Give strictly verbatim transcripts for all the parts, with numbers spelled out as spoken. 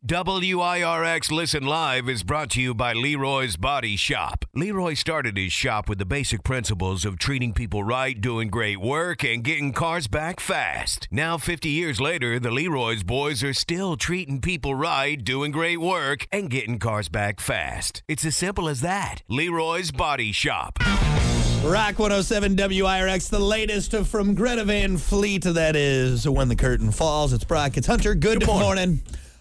W I R X Listen Live is brought to you by Leroy's Body Shop. Leroy started his shop with the basic principles of treating people right, doing great work, and getting cars back fast. Now, fifty years later, the Leroy's boys are still treating people right, doing great work, and getting cars back fast. It's as simple as that. Leroy's Body Shop. Rock one oh seven W I R X, the latest from Greta Van Fleet. That is When the Curtain Falls. It's Brock. It's Hunter. Good, Good morning. morning.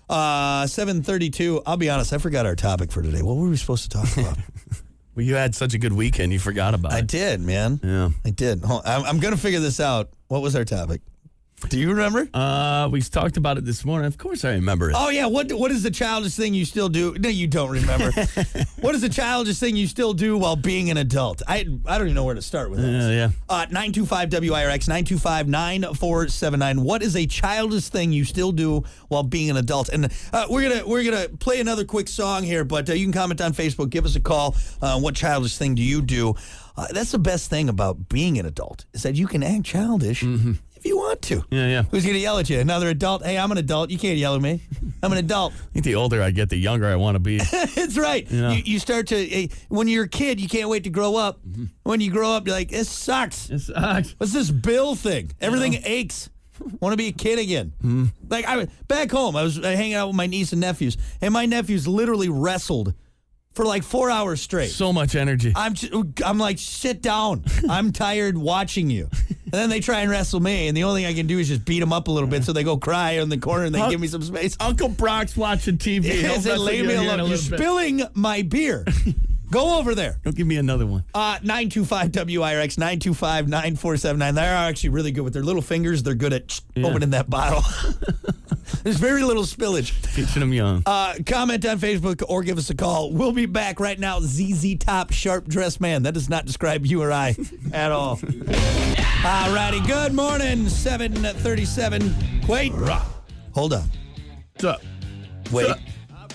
Uh, seven thirty-two. I'll be honest, I forgot our topic for today. What were we supposed to talk about? Well, you had such a good weekend, you forgot about I it. I did, man. Yeah. I did. I'm, I'm going to figure this out. What was our topic? Do you remember? Uh, we talked about it this morning. Of course I remember it. Oh, yeah. What What is the childish thing you still do? No, you don't remember. What is the childish thing you still do while being an adult? I I don't even know where to start with Yeah, this. yeah. Uh, nine two five W I R X, nine two five, nine four seven nine. What is a childish thing you still do while being an adult? And uh, we're gonna we're gonna play another quick song here, but uh, you can comment on Facebook. Give us a call. Uh, what childish thing do you do? Uh, that's the best thing about being an adult is that you can act childish. Mm-hmm. If you want to. Yeah, yeah. Who's going to yell at you? Another adult? Hey, I'm an adult. You can't yell at me. I'm an adult. I think the older I get, the younger I want to be. That's right. You know? You, you start to, hey, when you're a kid, you can't wait to grow up. Mm-hmm. When you grow up, you're like, this sucks. It sucks. What's this bill thing? Everything You know? aches. Want to be a kid again. Mm-hmm. Like, I back home, I was hanging out with my niece and nephews, and my nephews literally wrestled for like four hours straight. So much energy. I'm just, I'm like, sit down. I'm tired watching you. And then they try and wrestle me, and the only thing I can do is just beat them up a little bit so they go cry in the corner and they Unc- give me some space. Uncle Brock's watching T V. He He'll said, mess with leave you me here in a alone. You're little bit. spilling my beer. Go over there. Don't give me another one. Uh, nine two five W I R X, nine two five, nine four seven nine. They are actually really good with their little fingers. They're good at Yeah. opening that bottle. There's very little spillage. Teaching them young. Uh, comment on Facebook or give us a call. We'll be back right now. Z Z Top, sharp dressed man. That does not describe you or I at all. All righty. Good morning. seven thirty-seven. Wait. Hold on. What's up? Wait. What's up?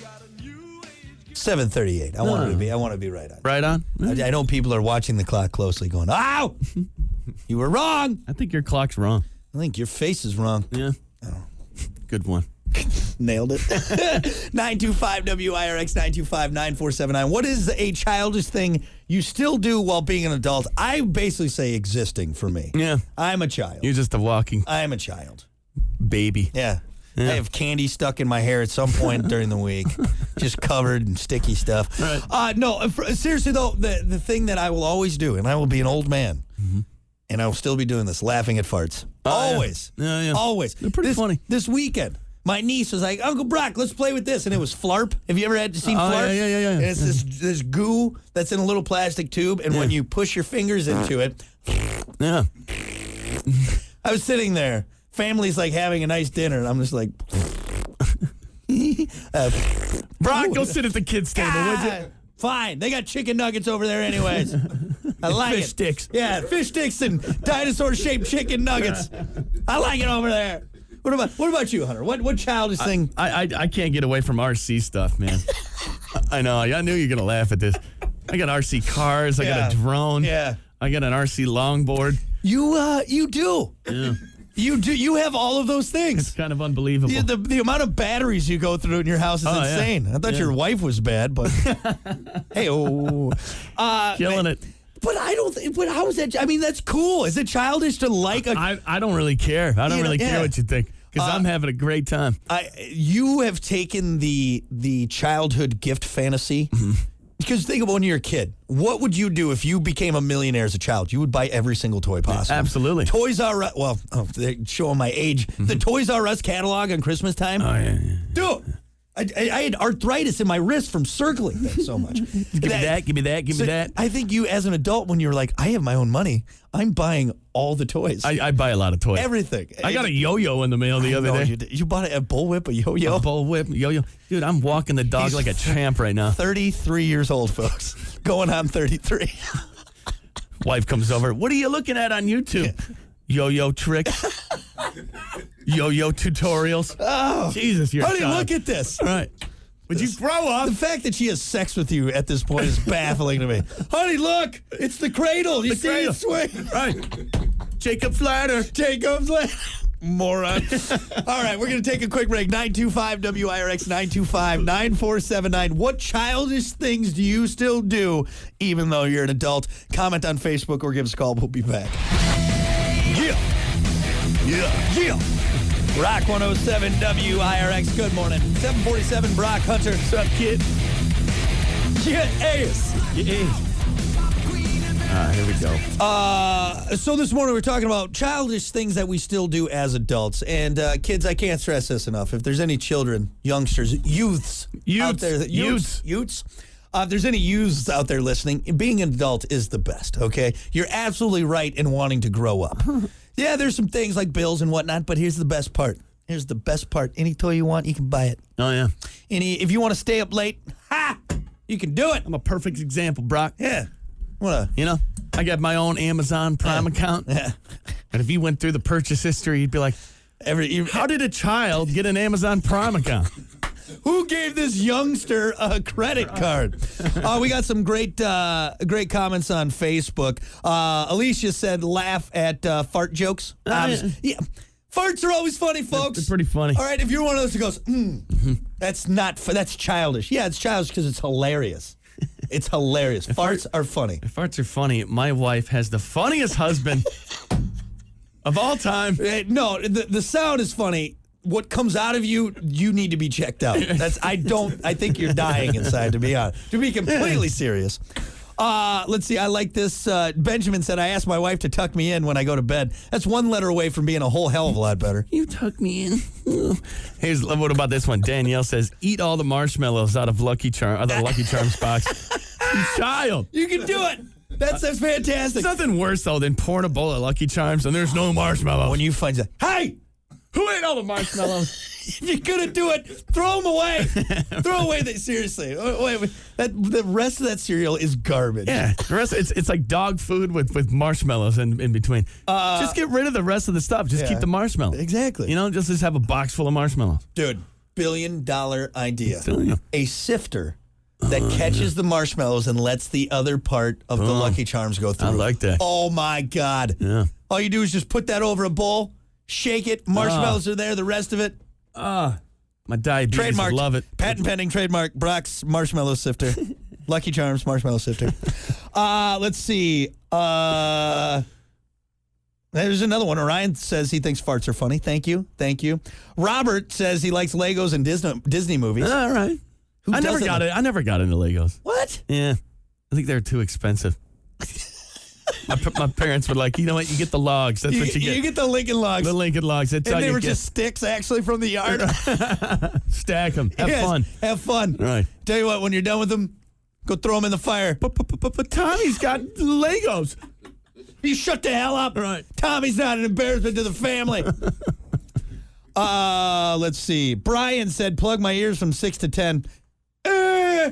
seven thirty-eight. I No. want to be. I want to be right on. Right on? I, I know people are watching the clock closely, going, "Ow, you were wrong." I think your clock's wrong. I think your face is wrong. Yeah. Good one. Nailed it. nine two five W I R X, nine two five, nine four seven nine. What is a childish thing you still do while being an adult? I basically say existing for me. Yeah. I'm a child. You're just a walking I'm a child. baby. Yeah. Yeah. I have candy stuck in my hair at some point during the week, just covered in sticky stuff. Right. Uh, no, for, seriously, though, the, the thing that I will always do, and I will be an old man, mm-hmm. and I will still be doing this, laughing at farts. Oh, always. Yeah, yeah. Always. They're pretty this, funny. This weekend, my niece was like, Uncle Brock, let's play with this. And it was Flarp. Have you ever had seen Oh, Flarp? yeah, yeah, yeah, yeah. And it's this, this goo that's in a little plastic tube, and Yeah. when you push your fingers into it, Yeah. I was sitting there. Family's like having a nice dinner, and I'm just like, uh, Brock, go sit at the kids' table, would you? ah, fine. They got chicken nuggets over there anyways. I like fish it. sticks. Yeah, fish sticks and dinosaur-shaped chicken nuggets. I like it over there. What about what about you, Hunter? What what childish thing? I, I I can't get away from R C stuff, man. I know. I knew you were going to laugh at this. I got R C cars. I Yeah. got a drone. Yeah. I got an R C longboard. You uh you do. Yeah. You do. You have all of those It's things. kind of unbelievable. The, the, the amount of batteries you go through in your house is Oh, yeah. insane. I thought Yeah. your wife was bad, but hey, oh, uh, Killing man, it. But I don't. think But how is that? I mean, that's cool. Is it childish to like a? I, I don't really care. I don't You know, really yeah. care what you think because Uh, I'm having a great time. I, you have taken the the childhood gift fantasy. Mm-hmm. Because think about when you're a kid. What would you do if you became a millionaire as a child? You would buy every single toy possible. Absolutely. Toys R Us. Well, oh, they're showing my age. The Toys R Us catalog on Christmas time. Oh, yeah, yeah. Dude, I, I, I had arthritis in my wrist from circling things so much. Give me that, give me that, give so me that. I think you, as an adult, when you're like, I have my own money, I'm buying all the toys. I, I buy a lot of toys. Everything. I got a yo-yo in the mail the I other know day. You, did. You bought a bullwhip, a yo-yo. A bullwhip, yo-yo. Dude, I'm walking the dog He's like a champ right now. thirty-three years old, folks. Going on thirty-three. Wife comes over. What are you looking at on YouTube? Yo-yo tricks. Yo-yo tutorials. Oh, Jesus, you're a honey, child. look at this. All right. Would you grow up? The fact that she has sex with you at this point is baffling to me. Honey, look, it's the cradle. You The see cradle. it swing. Right. Jacob's ladder. Jacob's ladder. moron. All right, we're going to take a quick break. nine two five W I R X, nine two five, nine four seven nine. What childish things do you still do even though you're an adult? Comment on Facebook or give us a call. We'll be back. Yeah. Yeah. Yeah. Rock one oh seven W I R X. Good morning. seven forty-seven, Brock Hunter. What's up, kid? Yeah, ace. Yeah. Ah, here we go. Uh, so this morning we're talking about childish things that we still do as adults. And uh, kids, I can't stress this enough. If there's any children, youngsters, youths, Youths. out there, that, youths, youths, uh, if there's any youths out there listening, being an adult is the best. Okay, you're absolutely right in wanting to grow up. Yeah, there's some things like bills and whatnot, but here's the best part. Here's the best part. Any toy you want, you can buy it. Oh, yeah. Any, if you want to stay up late, ha, you can do it. I'm a perfect example, Brock. Yeah. What a, You know, I got my own Amazon Prime Yeah. account. yeah. And if you went through the purchase history, you'd be like, Every, you, how did a child get an Amazon Prime account? Who gave this youngster a credit card? Uh, we got some great uh, great comments on Facebook. Uh, Alicia said, laugh at uh, fart jokes. Oh, Um, yeah. yeah. Farts are always funny, folks. They're pretty funny. All right, if you're one of those who goes, mm, that's not, fu- that's childish. Yeah, it's childish because it's hilarious. It's hilarious. Farts are funny. Farts are funny. My wife has the funniest husband of all time. Uh, No, the, the sound is funny. What comes out of you, you need to be checked out. That's I don't. I think you're dying inside. To be honest, to be completely serious. Uh, let's see. I like this. Uh, Benjamin said, "I asked my wife to tuck me in when I go to bed." That's one letter away from being a whole hell of a lot better. You tuck me in. Here's what about this one? Danielle says, "Eat all the marshmallows out of Lucky Charm, out of the Lucky Charms box." You child. You can do it. That's that's fantastic. There's nothing worse though than pouring a bowl of Lucky Charms and there's no marshmallow. When you find that, hey. Who ate all the marshmallows? If you're gonna do it, throw them away. Throw away. The, seriously, oh, wait, wait. That the rest of that cereal is garbage. Yeah, the rest it's it's like dog food with, with marshmallows in, in between. Uh, just get rid of the rest of the stuff. Just yeah. keep the marshmallow. Exactly. You know, just just have a box full of marshmallows. Dude, billion dollar idea. Telling you. A sifter that Uh, catches the marshmallows and lets the other part of the Oh. Lucky Charms go through. I like that. Oh my God. Yeah. All you do is just put that over a bowl, shake it, marshmallows are there, the rest of it. Ah, my diabetes Trademark. would love it. Patent pending trademark. Brock's marshmallow sifter. Lucky Charms marshmallow sifter. Uh, let's see. Uh, there's another one. Orion says he thinks farts are funny. Thank you. Thank you. Robert says he likes Legos and Disney Disney movies. All right. Who I never doesn't? got it. I never got into Legos. What? Yeah, I think they're too expensive. my, p- my parents were like, you know what? You get the logs. That's You, what you get. you get the Lincoln Logs. The Lincoln Logs. That's and all they you were get. just sticks actually from the yard. Stack them. Have Yes, fun. Have fun. Right. Tell you what, when you're done with them, go throw them in the fire. But, but, but, but Tommy's got Legos. You shut the hell up. Right. Tommy's not an embarrassment to the family. uh, let's see. Brian said, plug my ears from six to ten. Eh.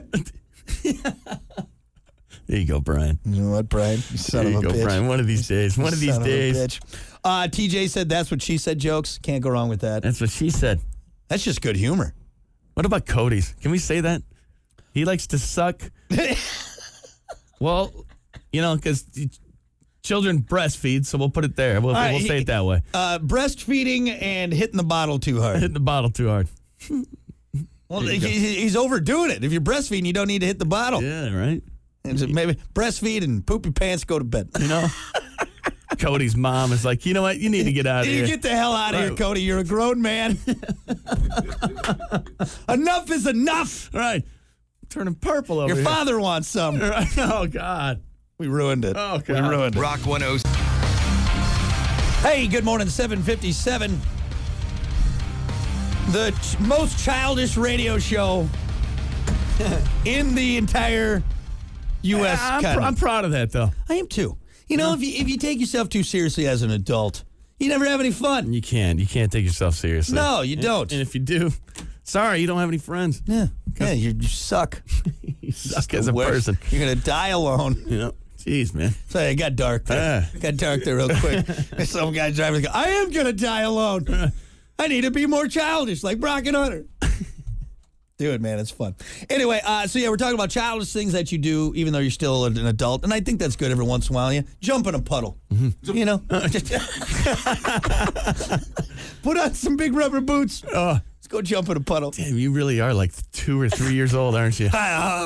There you go, Brian. You know what, Brian? You son There you of a go, bitch. Brian. One of these days. One of these Son a days. bitch. Uh, T J said, that's what she said jokes. Can't go wrong with that. That's what she said. That's just good humor. What about Cody's? Can we say that? He likes to suck. Well, you know, because children breastfeed, so we'll put it there. We'll, All right, we'll say he- it that way. Uh, breastfeeding and hitting the bottle too hard. Hitting the bottle too hard. Well, There you go. he, he's overdoing it. If you're breastfeeding, you don't need to hit the bottle. Yeah, right. And so maybe breastfeed and poop your pants, go to bed. You know, Cody's mom is like, you know what? You need to get out of You here. get the hell out of here, Right. Cody. You're a grown man. Enough is enough. Right. Turning purple over Your here. father wants some. Right. Oh, God. We ruined it. Oh, We God. ruined it. Rock one oh Hey, good morning, seven fifty-seven. The ch- most childish radio show in the entire U S I'm, pr- continent. I'm proud of that, though. I am too. You know, if you if you take yourself too seriously as an adult, you never have any fun. You can't. You can't take yourself seriously. No, you don't. And if you do, sorry, you don't have any friends. Yeah, yeah, you, you suck. You suck The as a worst. person. You're gonna die alone. You know, jeez, man. Sorry, it got dark there. Ah. Got dark there real quick. Some guy driving. Go, I am gonna die alone. I need to be more childish, like Brock and Hunter. Do it, man. It's fun. Anyway, uh, so yeah, we're talking about childish things that you do even though you're still an adult. And I think that's good every once in a while. Yeah, jump in a puddle. Mm-hmm. You know? Just put on some big rubber boots. Uh, Let's go jump in a puddle. Damn, you really are like two or three years old, aren't you?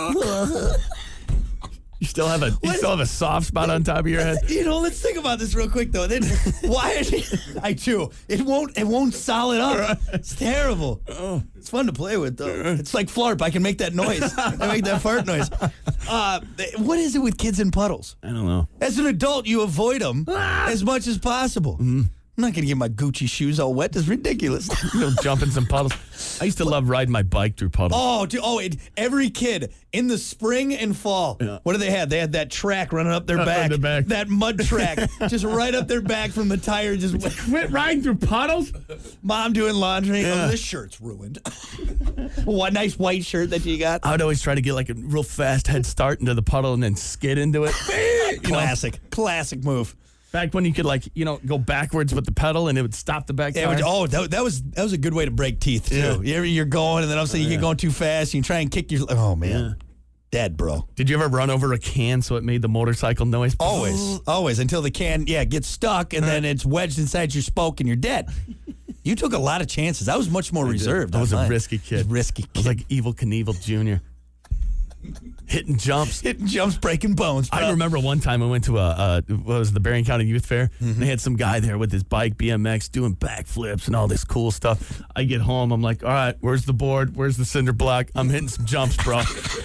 You still have a you What? still have a soft spot on top of your head. You know, let's think about this real quick though. Then why is it, I do. It won't it won't solid up. It's terrible. It's fun to play with though. It's like flarp. I can make that noise. I make that fart noise. Uh, what is it with kids in puddles? I don't know. As an adult, you avoid them as much as possible. Mm-hmm. I'm not going to get my Gucci shoes all wet. That's ridiculous. You know, jump in some puddles. I used to love riding my bike through puddles. Oh, dude, oh! It, every kid in the spring and fall. Yeah. What do they have? They had that track running up their Up back, the back. That mud track, just right up their back from the tire. Just Quit riding through puddles? mom doing laundry. Yeah. Oh, this shirt's ruined. What nice white shirt that you got. I would always try to get like a real fast head start into the puddle and then skid into it. You know, Classic, classic move. back when you could like, you know, go backwards with the pedal and it would stop the back Yeah, tire. it would- oh, that, that was that was a good way to break teeth too. Yeah. You ever, you're going and then all of a sudden you get going too fast. And you try and kick your. Oh man, Yeah. dead, bro. Did you ever run over a can so it made the motorcycle noise? Always, always until the can, yeah, gets stuck and then it's wedged inside your spoke and you're dead. You took a lot of chances. I was much more reserved. I was on a mine. risky kid. Risky I was kid. like Evil Knievel Junior Hitting jumps. Hitting jumps, breaking bones. Bro. I remember one time I went to a, uh, what was it, the Berrien County Youth Fair, and they had some guy there with his bike, B M X, doing backflips and all this cool stuff. I get home, I'm like, all right, where's the board? Where's the cinder block? I'm hitting some jumps, bro.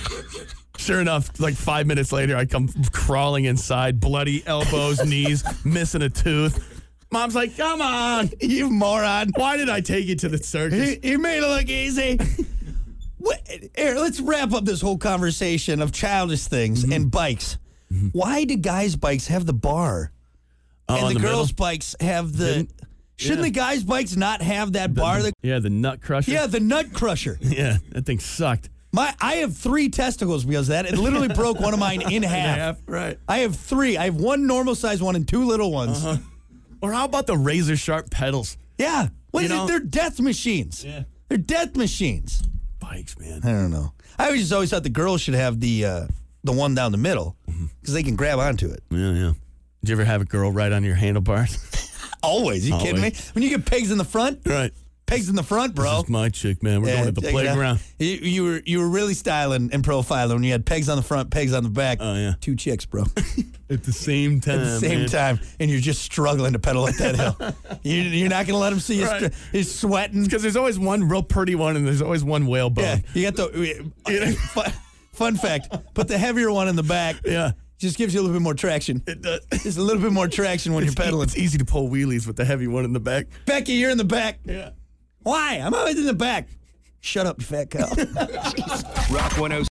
Sure enough, like five minutes later, I come crawling inside, bloody elbows, knees, missing a tooth. Mom's like, come on. You moron. Why did I take you to the circus? He, he made it look easy. What, here, let's wrap up this whole conversation of childish things Mm-hmm. and bikes. Why do guys' bikes have the bar? Oh, and in the, the girls' middle? bikes have the... Didn't- Shouldn't yeah. the guys' bikes not have that bar? That, Yeah, the nut crusher. yeah, the nut crusher. Yeah, that thing sucked. My, I have three testicles because of that. It literally broke one of mine in half. Right. I have three. I have one normal size one and two little ones. Uh-huh. Or how about the razor sharp pedals? Yeah. What You is it? know? They're death machines. Yeah. They're death machines. Bikes, man. I don't know. I always just always thought the girls should have the uh, the one down the middle because they can grab onto it. Yeah, yeah. Did you ever have a girl ride on your handlebars? Always. You kidding me? Always. When you get pegs in the front, Right. pegs in the front, bro. This is my chick, man. We're Yeah, going to the check it out. playground. You, you were you were really styling and profiling when you had pegs on the front, pegs on the back. Oh, yeah. Two chicks, bro. At the same time. At the same man. time, and you're just struggling to pedal up that hill. you, you're not going to let them see you. Right. Str- you're sweating. Because there's always one real pretty one and there's always one whalebone. Yeah, you got the. fun, fun fact: put the heavier one in the back. Yeah. Just gives you a little bit more traction. It does. Just a little bit more traction when It's, you're pedaling. it's easy to pull wheelies with the heavy one in the back. Becky, you're in the back. Yeah. Why? I'm always in the back. Shut up, you fat cow. Rock one oh